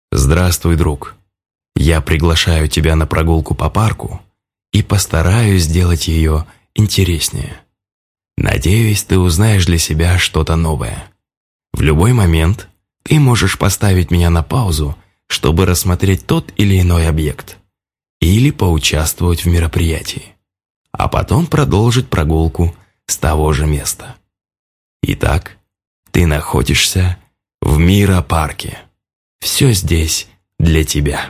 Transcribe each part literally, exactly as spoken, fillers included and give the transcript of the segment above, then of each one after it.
Здравствуй, друг. Я приглашаю тебя на прогулку по парку и постараюсь сделать ее интереснее. Надеюсь, ты узнаешь для себя что-то новое. В любой момент ты можешь поставить меня на паузу, чтобы рассмотреть тот или иной объект, или поучаствовать в мероприятии, а потом продолжить прогулку с того же места. Итак, ты находишься в Мира-парке. Все здесь для тебя.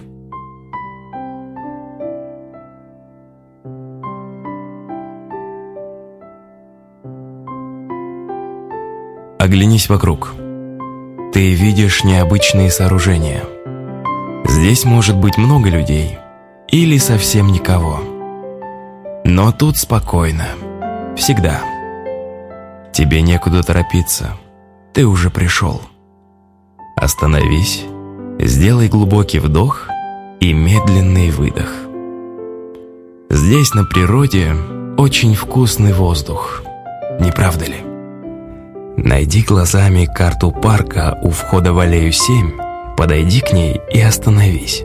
Оглянись вокруг. Ты видишь необычные сооружения. Здесь может быть много людей или совсем никого. Но тут спокойно. Всегда. Тебе некуда торопиться. Ты уже пришел. Остановись, сделай глубокий вдох и медленный выдох. Здесь, на природе, очень вкусный воздух. Не правда ли? Найди глазами карту парка у входа в аллею семь, подойди к ней и остановись.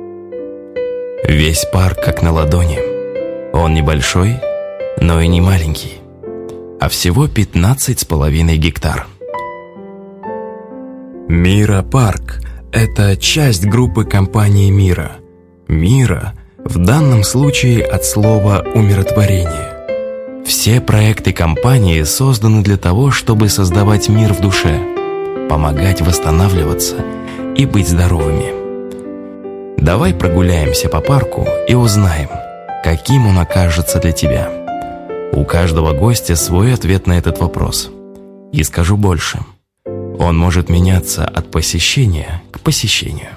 Весь парк как на ладони. Он небольшой, но и не маленький, а всего пятнадцать с половиной гектар. Мира-парк – это часть группы компании «Мира». «Мира» в данном случае от слова «умиротворение». Все проекты компании созданы для того, чтобы создавать мир в душе, помогать восстанавливаться и быть здоровыми. Давай прогуляемся по парку и узнаем, каким он окажется для тебя. У каждого гостя свой ответ на этот вопрос. И скажу больше. Он может меняться от посещения к посещению.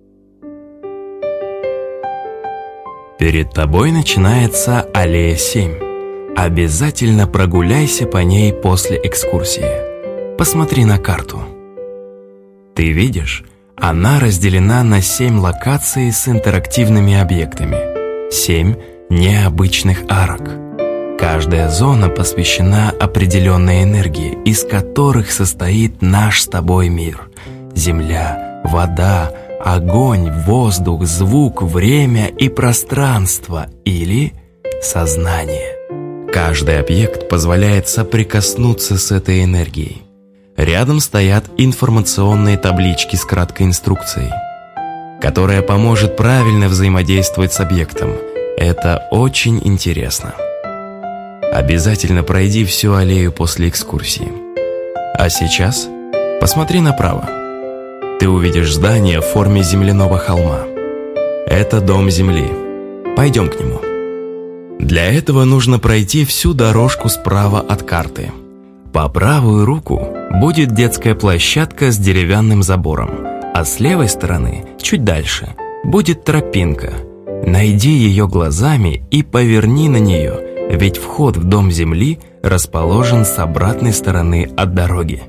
Перед тобой начинается аллея семь. Обязательно прогуляйся по ней после экскурсии. Посмотри на карту. Ты видишь, она разделена на семь локаций с интерактивными объектами. Семь необычных арок. Каждая зона посвящена определенной энергии, из которых состоит наш с тобой мир. Земля, вода, огонь, воздух, звук, время и пространство или сознание. Каждый объект позволяет соприкоснуться с этой энергией. Рядом стоят информационные таблички с краткой инструкцией, которая поможет правильно взаимодействовать с объектом. Это очень интересно. Обязательно пройди всю аллею после экскурсии. А сейчас посмотри направо. Ты увидишь здание в форме земляного холма. Это дом Земли. Пойдем к нему. Для этого нужно пройти всю дорожку справа от карты. По правую руку будет детская площадка с деревянным забором, а с левой стороны, чуть дальше, будет тропинка. Найди ее глазами и поверни на нее, ведь вход в дом Земли расположен с обратной стороны от дороги.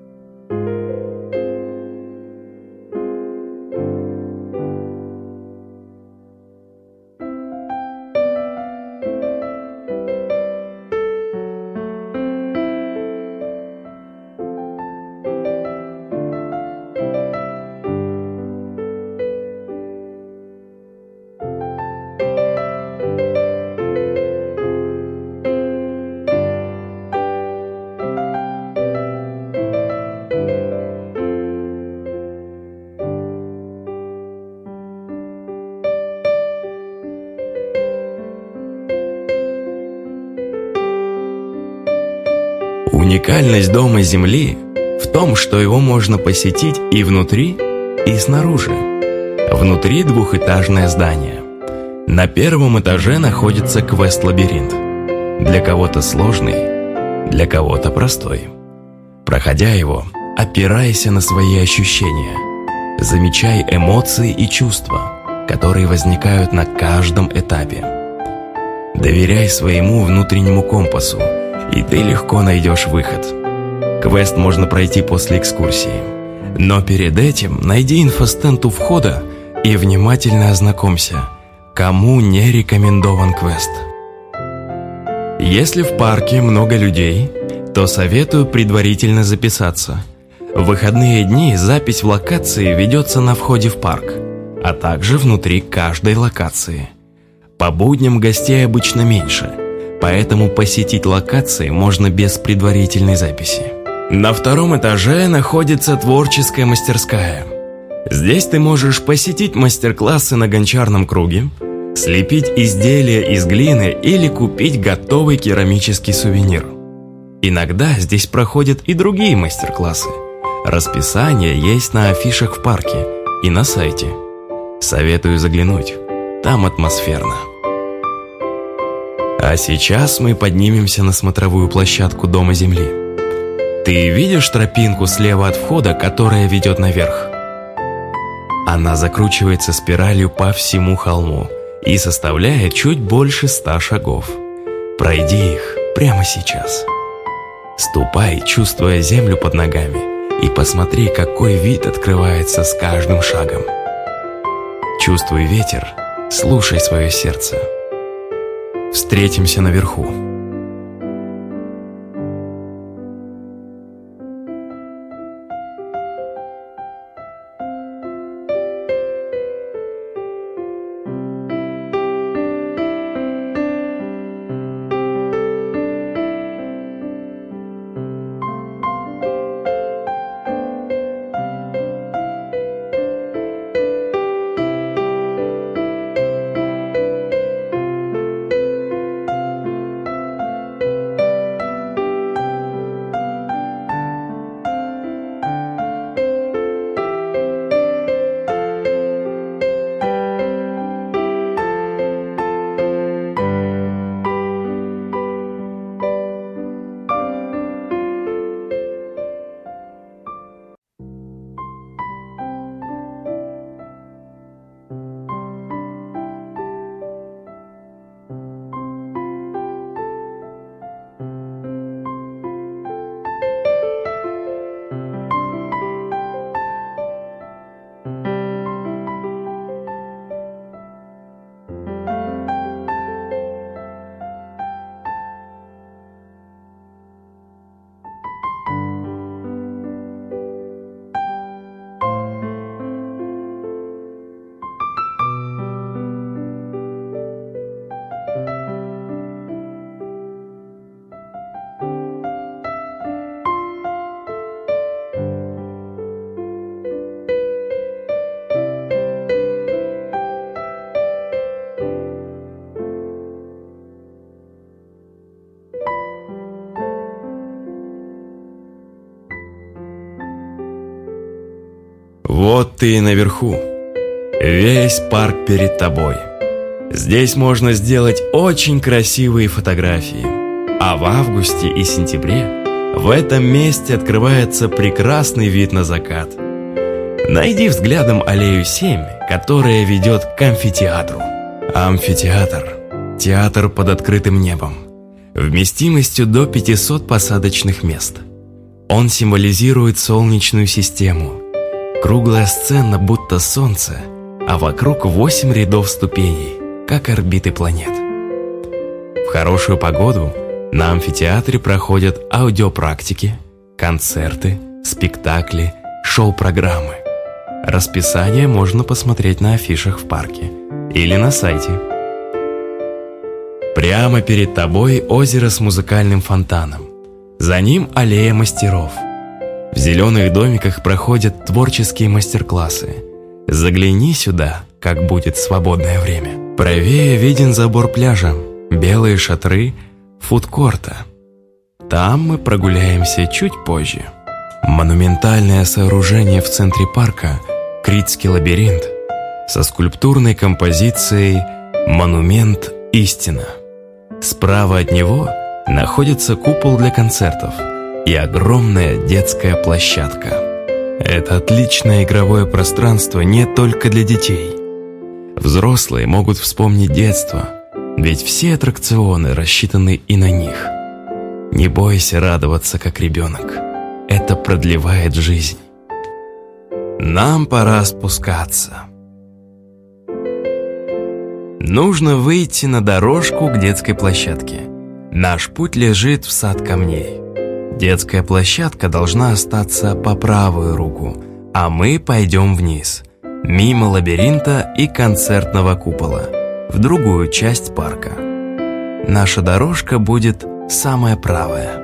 Уникальность дома Земли в том, что его можно посетить и внутри, и снаружи. Внутри двухэтажное здание. На первом этаже находится квест-лабиринт. Для кого-то сложный, для кого-то простой. Проходя его, опирайся на свои ощущения. Замечай эмоции и чувства, которые возникают на каждом этапе. Доверяй своему внутреннему компасу, и ты легко найдешь выход. Квест можно пройти после экскурсии. Но перед этим найди инфостенд у входа и внимательно ознакомься, кому не рекомендован квест. Если в парке много людей, то советую предварительно записаться. В выходные дни запись в локации ведется на входе в парк, а также внутри каждой локации. По будням гостей обычно меньше, поэтому посетить локации можно без предварительной записи. На втором этаже находится творческая мастерская. Здесь ты можешь посетить мастер-классы на гончарном круге, слепить изделия из глины или купить готовый керамический сувенир. Иногда здесь проходят и другие мастер-классы. Расписание есть на афишах в парке и на сайте. Советую заглянуть, там атмосферно. А сейчас мы поднимемся на смотровую площадку Дома Земли. Ты видишь тропинку слева от входа, которая ведет наверх? Она закручивается спиралью по всему холму и составляет чуть больше ста шагов. Пройди их прямо сейчас. Ступай, чувствуя землю под ногами, и посмотри, какой вид открывается с каждым шагом. Чувствуй ветер, слушай свое сердце. Встретимся наверху. Вот ты и наверху. Весь парк перед тобой. Здесь можно сделать очень красивые фотографии. А в августе и сентябре в этом месте открывается прекрасный вид на закат. Найди взглядом аллею семь, которая ведет к амфитеатру. Амфитеатр – театр под открытым небом, вместимостью до пятисот посадочных мест. Он символизирует Солнечную систему. Круглая сцена, будто солнце, а вокруг восемь рядов ступеней, как орбиты планет. В хорошую погоду на амфитеатре проходят аудиопрактики, концерты, спектакли, шоу-программы. Расписание можно посмотреть на афишах в парке или на сайте. Прямо перед тобой озеро с музыкальным фонтаном. За ним аллея мастеров. В зеленых домиках проходят творческие мастер-классы. Загляни сюда, как будет свободное время. Правее виден забор пляжа, белые шатры фудкорта. Там мы прогуляемся чуть позже. Монументальное сооружение в центре парка – Критский лабиринт со скульптурной композицией «Монумент Истина». Справа от него находится купол для концертов и огромная детская площадка. Это отличное игровое пространство не только для детей. Взрослые могут вспомнить детство, ведь все аттракционы рассчитаны и на них. Не бойся радоваться как ребенок. Это продлевает жизнь. Нам пора спускаться. Нужно выйти на дорожку к детской площадке. Наш путь лежит в сад камней. Детская площадка должна остаться по правую руку, а мы пойдем вниз, мимо лабиринта и концертного купола, в другую часть парка. Наша дорожка будет самая правая.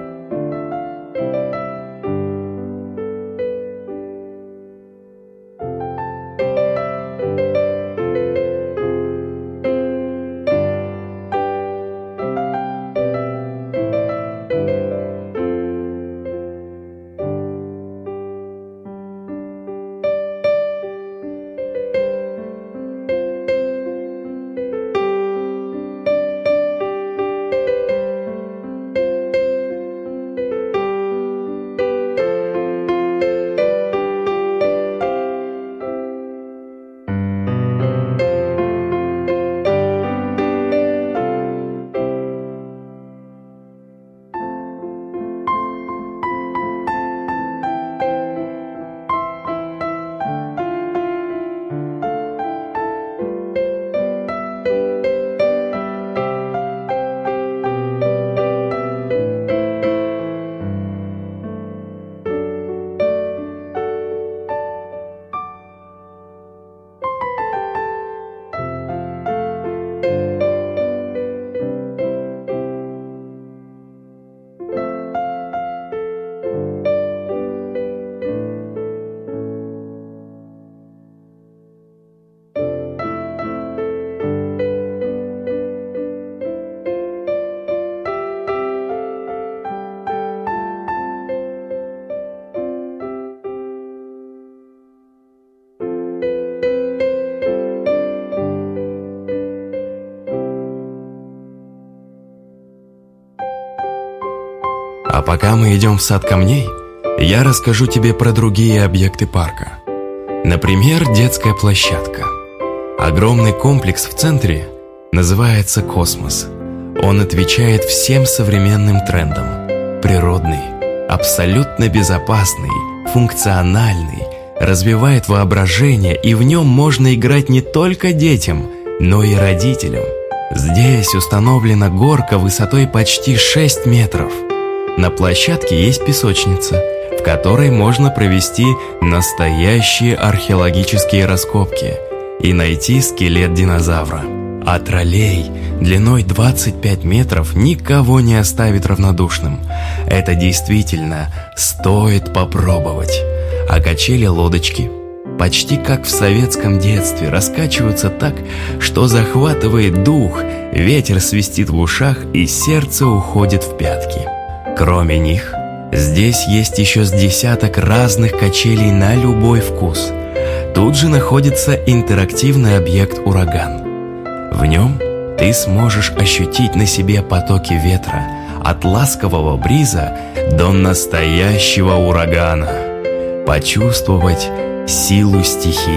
А пока мы идем в сад камней, я расскажу тебе про другие объекты парка. Например, детская площадка. Огромный комплекс в центре называется «Космос». Он отвечает всем современным трендам. Природный, абсолютно безопасный, функциональный, развивает воображение, и в нем можно играть не только детям, но и родителям. Здесь установлена горка высотой почти шесть метров. На площадке есть песочница, в которой можно провести настоящие археологические раскопки и найти скелет динозавра. А троллей длиной двадцать пять метров никого не оставит равнодушным. Это действительно стоит попробовать. А качели-лодочки, почти как в советском детстве, раскачиваются так, что захватывает дух, ветер свистит в ушах и сердце уходит в пятки. Кроме них, здесь есть еще с десяток разных качелей на любой вкус. Тут же находится интерактивный объект «Ураган». В нем ты сможешь ощутить на себе потоки ветра, от ласкового бриза до настоящего урагана, почувствовать силу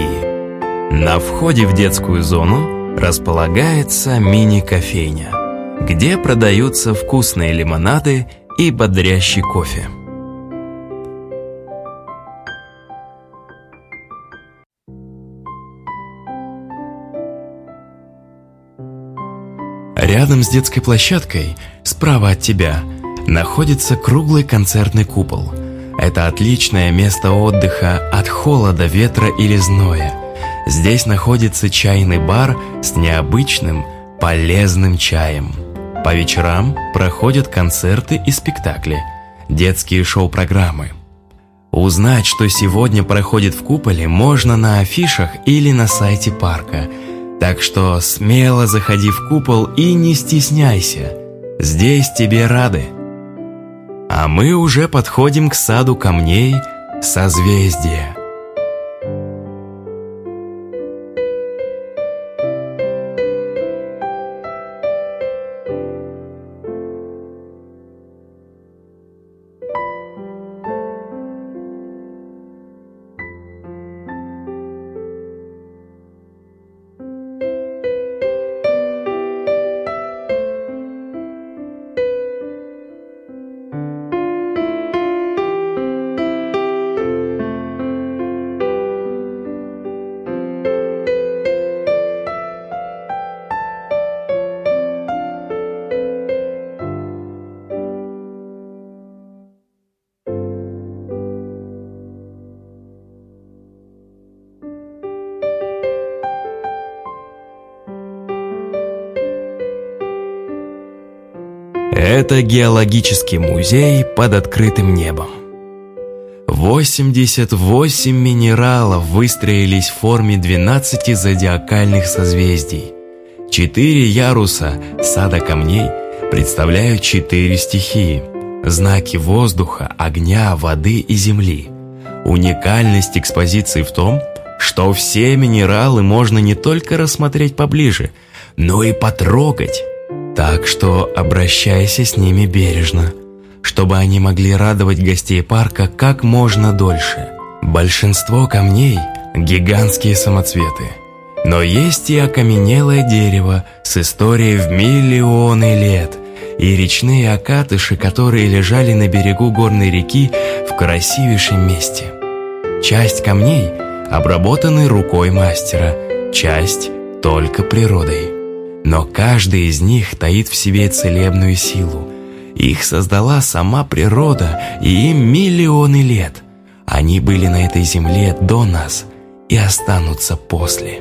стихии. На входе в детскую зону располагается мини-кофейня, где продаются вкусные лимонады и бодрящий кофе. Рядом с детской площадкой, справа от тебя, находится круглый концертный купол. Это отличное место отдыха от холода, ветра или зноя. Здесь находится чайный бар с необычным, полезным чаем. По вечерам проходят концерты и спектакли, детские шоу-программы. Узнать, что сегодня проходит в куполе, можно на афишах или на сайте парка. Так что смело заходи в купол и не стесняйся. Здесь тебе рады. А мы уже подходим к саду камней «Созвездие». Это геологический музей под открытым небом. восемьдесят восемь минералов выстроились в форме двенадцати зодиакальных созвездий. Четыре яруса сада камней представляют четыре стихии – знаки воздуха, огня, воды и земли. Уникальность экспозиции в том, что все минералы можно не только рассмотреть поближе, но и потрогать. Так что обращайся с ними бережно, чтобы они могли радовать гостей парка как можно дольше. Большинство камней – гигантские самоцветы. Но есть и окаменелое дерево с историей в миллионы лет, и речные окатыши, которые лежали на берегу горной реки в красивейшем месте. Часть камней обработаны рукой мастера, часть – только природой. Но каждый из них таит в себе целебную силу. Их создала сама природа, и им миллионы лет. Они были на этой земле до нас и останутся после.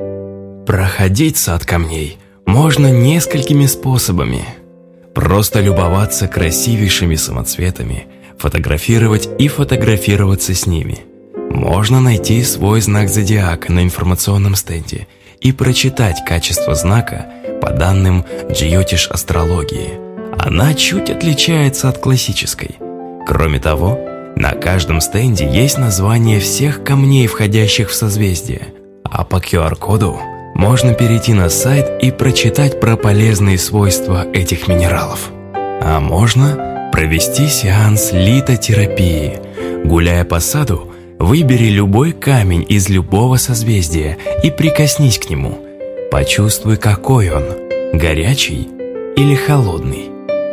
Проходить сад камней можно несколькими способами. Просто любоваться красивейшими самоцветами, фотографировать и фотографироваться с ними. Можно найти свой знак зодиака на информационном стенде и прочитать качество знака по данным джиотиш-астрологии. Она чуть отличается от классической. Кроме того, на каждом стенде есть название всех камней, входящих в созвездие, а по ку ар-коду можно перейти на сайт и прочитать про полезные свойства этих минералов. А можно провести сеанс литотерапии. Гуляя по саду, выбери любой камень из любого созвездия и прикоснись к нему. Почувствуй, какой он – горячий или холодный,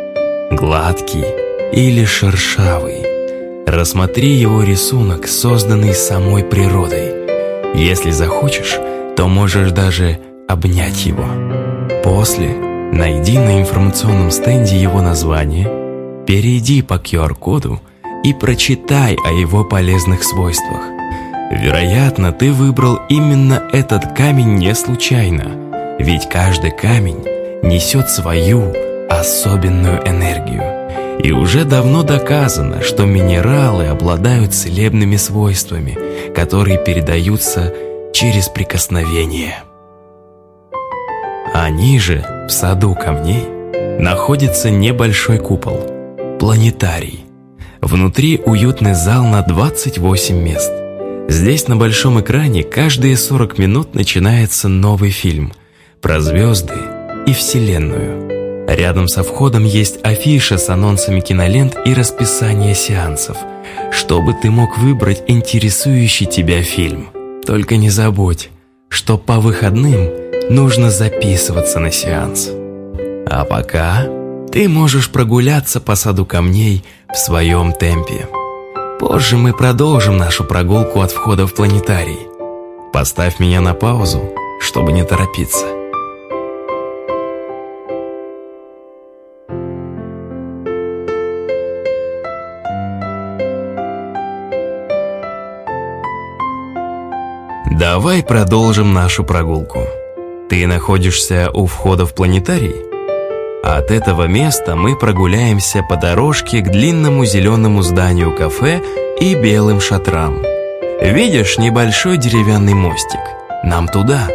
гладкий или шершавый. Рассмотри его рисунок, созданный самой природой. Если захочешь, то можешь даже обнять его. После найди на информационном стенде его название, перейди по ку ар-коду и прочитай о его полезных свойствах. Вероятно, ты выбрал именно этот камень не случайно, ведь каждый камень несет свою особенную энергию. И уже давно доказано, что минералы обладают целебными свойствами, которые передаются через прикосновение. А ниже, в саду камней, находится небольшой купол – планетарий. Внутри уютный зал на двадцать восемь мест. Здесь на большом экране каждые сорок минут начинается новый фильм про звезды и Вселенную. Рядом со входом есть афиша с анонсами кинолент и расписание сеансов, чтобы ты мог выбрать интересующий тебя фильм. Только не забудь, что по выходным нужно записываться на сеанс. А пока ты можешь прогуляться по саду камней в своем темпе. Позже мы продолжим нашу прогулку от входа в планетарий. Поставь меня на паузу, чтобы не торопиться. Давай продолжим нашу прогулку. Ты находишься у входа в планетарий? От этого места мы прогуляемся по дорожке к длинному зеленому зданию кафе и белым шатрам. Видишь небольшой деревянный мостик? Нам туда.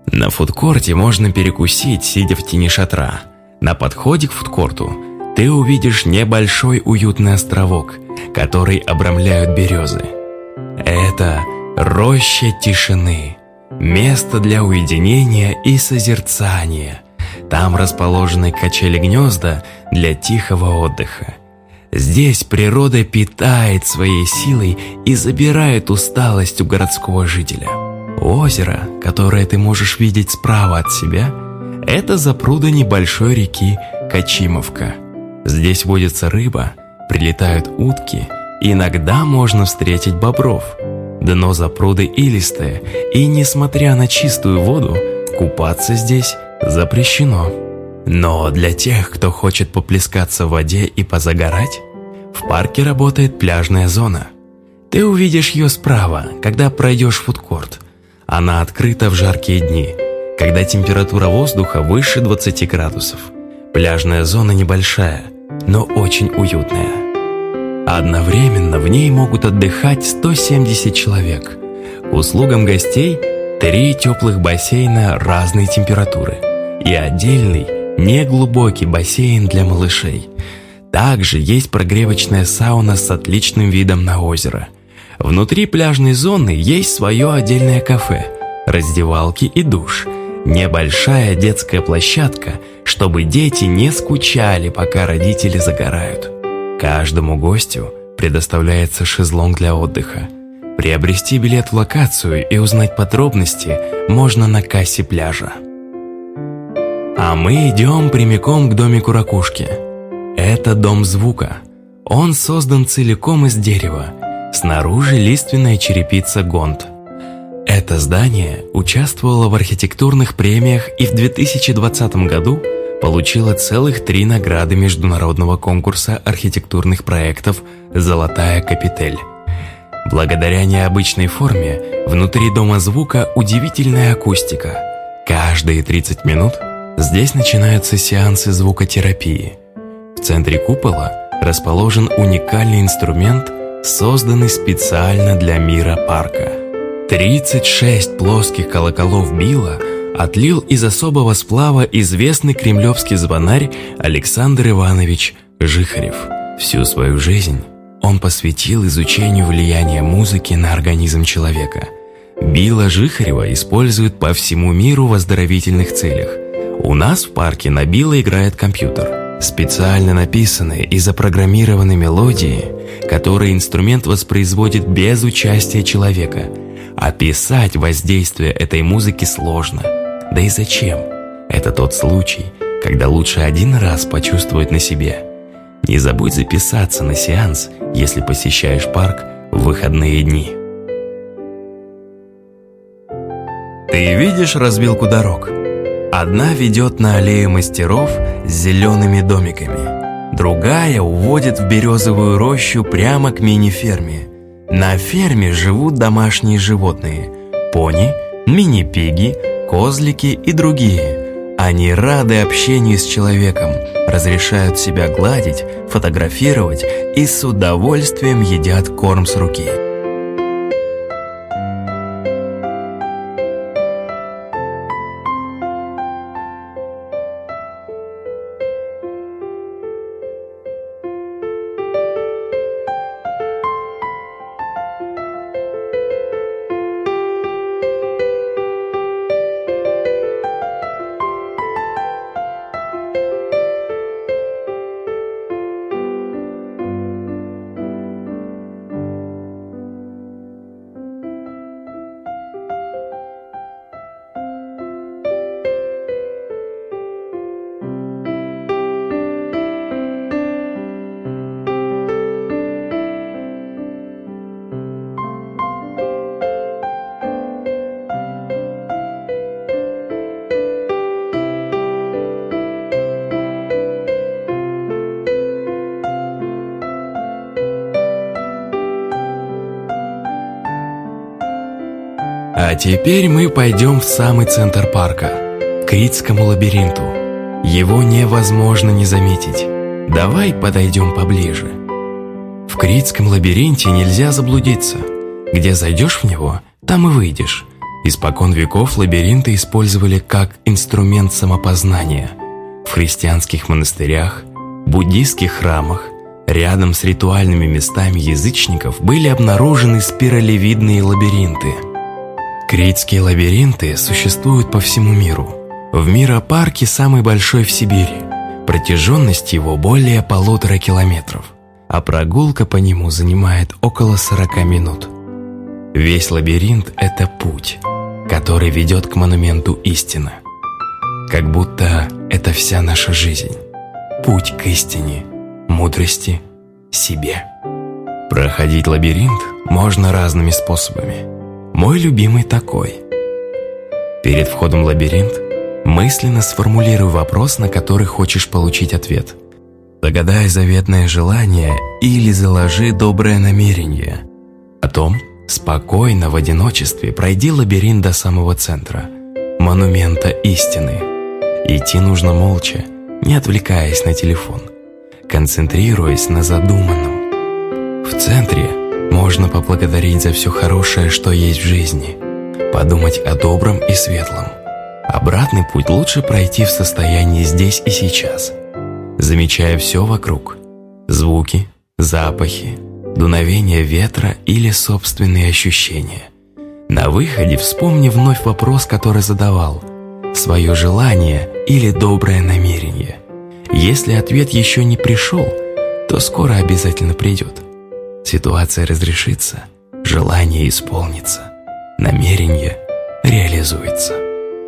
На фудкорте можно перекусить, сидя в тени шатра. На подходе к фудкорту ты увидишь небольшой уютный островок, который обрамляют березы. Это роща тишины, место для уединения и созерцания. Там расположены качели-гнезда для тихого отдыха. Здесь природа питает своей силой и забирает усталость у городского жителя. Озеро, которое ты можешь видеть справа от себя, это запруды небольшой реки Качимовка. Здесь водится рыба, прилетают утки, и иногда можно встретить бобров. Дно запруды илистое, и несмотря на чистую воду, купаться здесь запрещено. Но для тех, кто хочет поплескаться в воде и позагорать, в парке работает пляжная зона. Ты увидишь ее справа, когда пройдешь фудкорт. Она открыта в жаркие дни, когда температура воздуха выше двадцати градусов. Пляжная зона небольшая, но очень уютная. Одновременно в ней могут отдыхать сто семьдесят человек. К услугам гостей три теплых бассейна разной температуры и отдельный неглубокий бассейн для малышей. Также есть прогревочная сауна с отличным видом на озеро. Внутри пляжной зоны есть свое отдельное кафе, раздевалки и душ, небольшая детская площадка, чтобы дети не скучали, пока родители загорают. Каждому гостю предоставляется шезлонг для отдыха. Приобрести билет в локацию и узнать подробности можно на кассе пляжа. А мы идем прямиком к домику Ракушки. Это дом звука. Он создан целиком из дерева. Снаружи лиственная черепица гонт. Это здание участвовало в архитектурных премиях и в две тысячи двадцатом году получило целых три награды международного конкурса архитектурных проектов «Золотая Капитель». Благодаря необычной форме внутри дома звука удивительная акустика. Каждые тридцать минут здесь начинаются сеансы звукотерапии. В центре купола расположен уникальный инструмент, созданный специально для мира парка. тридцать шесть плоских колоколов Билла отлил из особого сплава известный кремлевский звонарь Александр Иванович Жихарев. Всю свою жизнь он посвятил изучению влияния музыки на организм человека. Билла Жихарева используют по всему миру в оздоровительных целях. У нас в парке на Билла играет компьютер. Специально написанные и запрограммированные мелодии, которые инструмент воспроизводит без участия человека. Описать воздействие этой музыки сложно. Да и зачем? Это тот случай, когда лучше один раз почувствовать на себе. Не забудь записаться на сеанс, если посещаешь парк в выходные дни. Ты видишь развилку дорог? Одна ведет на аллею мастеров с зелеными домиками, другая уводит в березовую рощу прямо к мини-ферме. На ферме живут домашние животные – пони, мини-пиги, козлики и другие. Они рады общению с человеком, разрешают себя гладить, фотографировать и с удовольствием едят корм с руки. А теперь мы пойдем в самый центр парка, к Критскому лабиринту. Его невозможно не заметить. Давай подойдем поближе. В Критском лабиринте нельзя заблудиться. Где зайдешь в него, там и выйдешь. Испокон веков лабиринты использовали как инструмент самопознания. В христианских монастырях, буддийских храмах, рядом с ритуальными местами язычников были обнаружены спиралевидные лабиринты. Критские лабиринты существуют по всему миру. В Миро-парке самый большой в Сибири. Протяженность его более полутора километров, а прогулка по нему занимает около сорока минут. Весь лабиринт – это путь, который ведет к монументу истины. Как будто это вся наша жизнь. Путь к истине, мудрости, себе. Проходить лабиринт можно разными способами. Мой любимый такой. Перед входом в лабиринт мысленно сформулируй вопрос, на который хочешь получить ответ. Загадай заветное желание или заложи доброе намерение. Потом спокойно в одиночестве пройди лабиринт до самого центра, монумента истины. Идти нужно молча, не отвлекаясь на телефон, концентрируясь на задуманном. В центре можно поблагодарить за все хорошее, что есть в жизни, подумать о добром и светлом. Обратный путь лучше пройти в состоянии здесь и сейчас, замечая все вокруг: звуки, запахи, дуновение ветра или собственные ощущения. На выходе вспомни вновь вопрос, который задавал, свое желание или доброе намерение. Если ответ еще не пришел, то скоро обязательно придет. Ситуация разрешится, желание исполнится, намерение реализуется.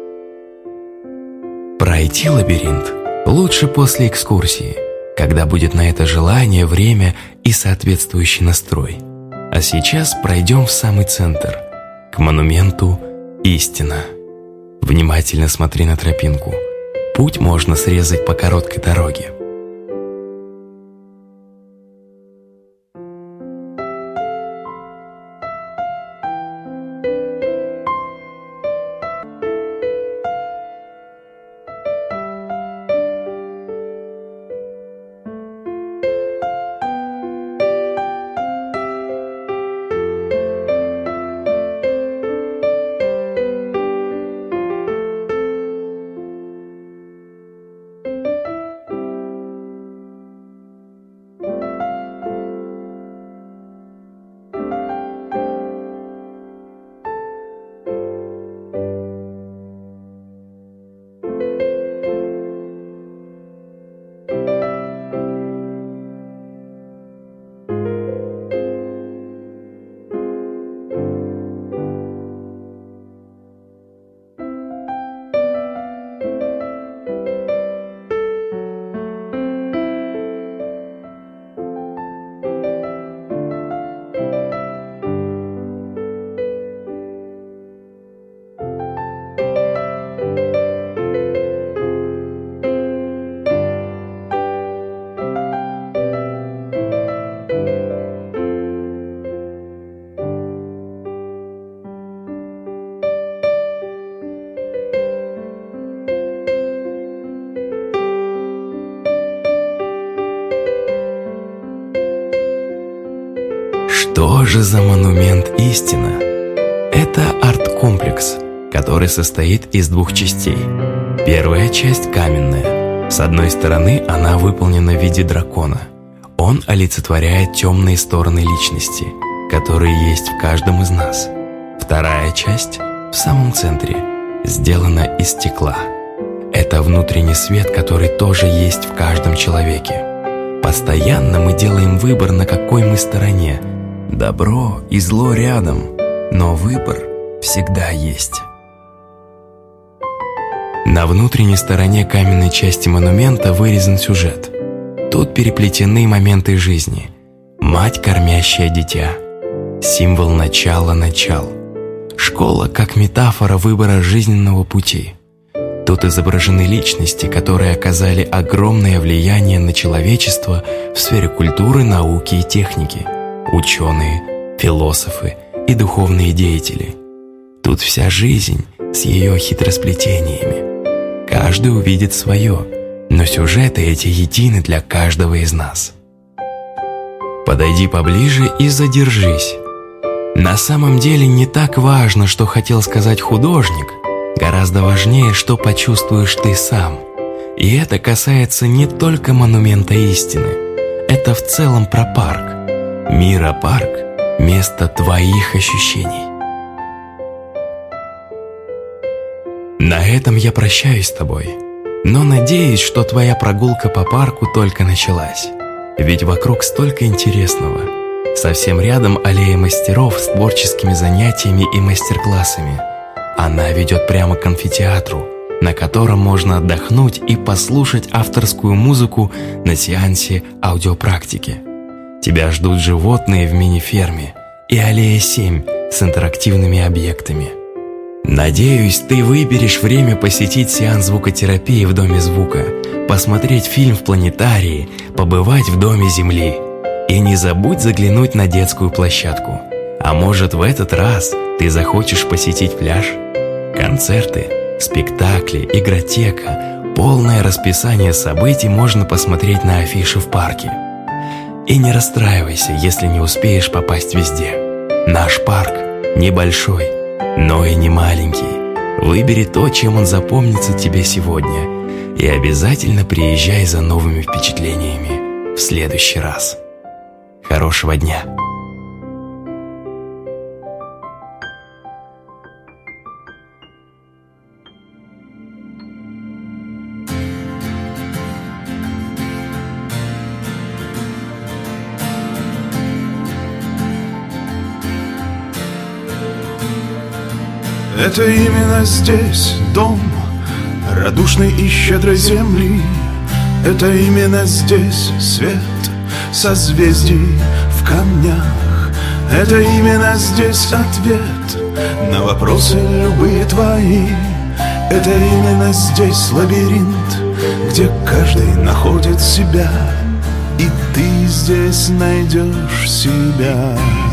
Пройти лабиринт лучше после экскурсии, когда будет на это желание, время и соответствующий настрой. А сейчас пройдем в самый центр, к монументу истина. Внимательно смотри на тропинку. Путь можно срезать по короткой дороге. Что же за монумент истина? Это арт-комплекс, который состоит из двух частей. Первая часть каменная. С одной стороны, она выполнена в виде дракона. Он олицетворяет темные стороны личности, которые есть в каждом из нас. Вторая часть, в самом центре, сделана из стекла. Это внутренний свет, который тоже есть в каждом человеке. Постоянно мы делаем выбор, на какой мы стороне. Добро и зло рядом, но выбор всегда есть. На внутренней стороне каменной части монумента вырезан сюжет. Тут переплетены моменты жизни. Мать, кормящая дитя. Символ начала начал. Школа как метафора выбора жизненного пути. Тут изображены личности, которые оказали огромное влияние на человечество в сфере культуры, науки и техники. Ученые, философы и духовные деятели. Тут вся жизнь с ее хитросплетениями. Каждый увидит свое, но сюжеты эти едины для каждого из нас. Подойди поближе и задержись. На самом деле не так важно, что хотел сказать художник, гораздо важнее, что почувствуешь ты сам. И это касается не только монумента истины, это в целом про парк. Мира-парк – место твоих ощущений. На этом я прощаюсь с тобой, но надеюсь, что твоя прогулка по парку только началась. Ведь вокруг столько интересного. Совсем рядом аллея мастеров с творческими занятиями и мастер-классами. Она ведет прямо к амфитеатру, на котором можно отдохнуть и послушать авторскую музыку на сеансе аудиопрактики. Тебя ждут животные в мини-ферме и аллея семь с интерактивными объектами. Надеюсь, ты выберешь время посетить сеанс звукотерапии в Доме звука, посмотреть фильм в планетарии, побывать в Доме Земли. И не забудь заглянуть на детскую площадку. А может, в этот раз ты захочешь посетить пляж? Концерты, спектакли, игротека, полное расписание событий можно посмотреть на афише в парке. И не расстраивайся, если не успеешь попасть везде. Наш парк небольшой, но и не маленький. Выбери то, чем он запомнится тебе сегодня, и обязательно приезжай за новыми впечатлениями в следующий раз. Хорошего дня! Это именно здесь дом радушной и щедрой земли. Это именно здесь свет созвездий в камнях. Это именно здесь ответ на вопросы любые твои. Это именно здесь лабиринт, где каждый находит себя. И ты здесь найдешь себя.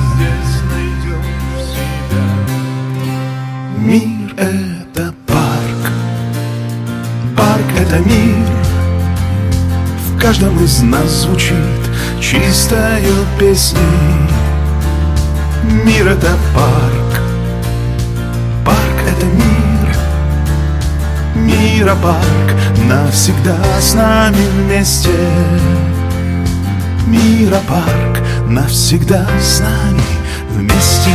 Мир — это парк, парк — это мир. В каждом из нас звучит чистою песней. Мир — это парк, парк — это мир. Мира-парк навсегда с нами вместе. Мира-парк навсегда с нами вместе.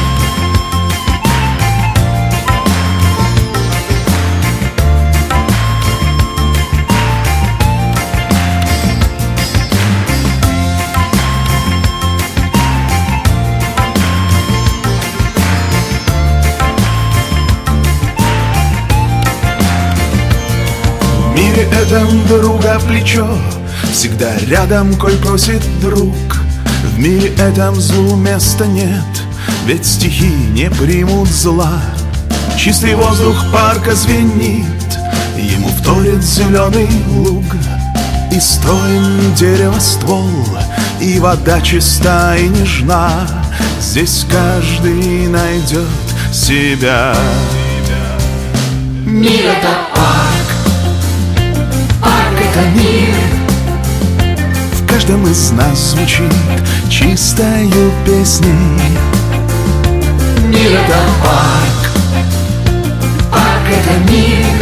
В мире этом друга плечо всегда рядом, коль просит друг. В мире этом злу места нет, ведь стихии не примут зла. Чистый воздух парка звенит, ему вторит зеленый луг. И строен дерево ствол, и вода чиста и нежна. Здесь каждый найдет себя. Мир — это парк, парк — это мир. В каждом из нас звучит чистою песней. Мир — это парк, парк — это мир.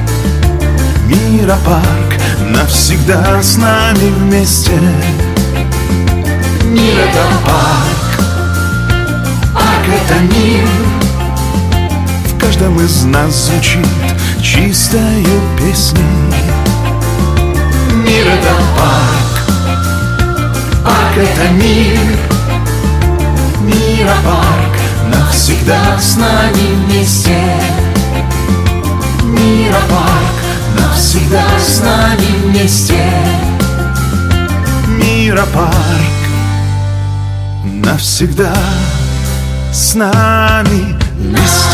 Мира-парк навсегда с нами вместе. Мир — это парк, парк — это мир. В каждом из нас звучит чистою песней. Мир — это парк, парк — это мир. Мира-парк навсегда с нами вместе. Мира-парк навсегда с нами вместе. Мира-парк навсегда с нами вместе.